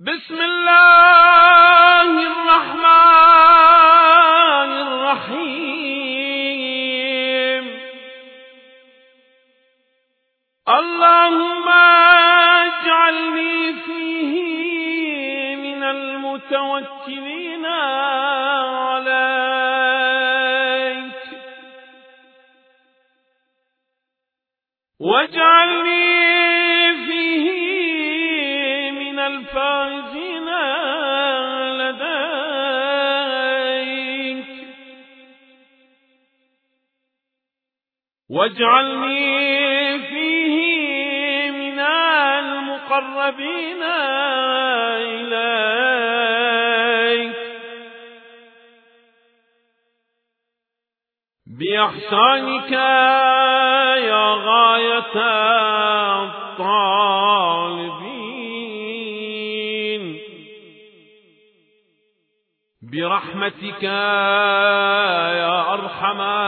بسم الله الرحمن الرحيم. اللهم اجعلني فيه من المتوكلين عليك، واجعلني فيه من الفائزين لديك، واجعلني فيه من المقربين إليك بإحسانك يا غاية الطالبين، برحمتك يا أرحم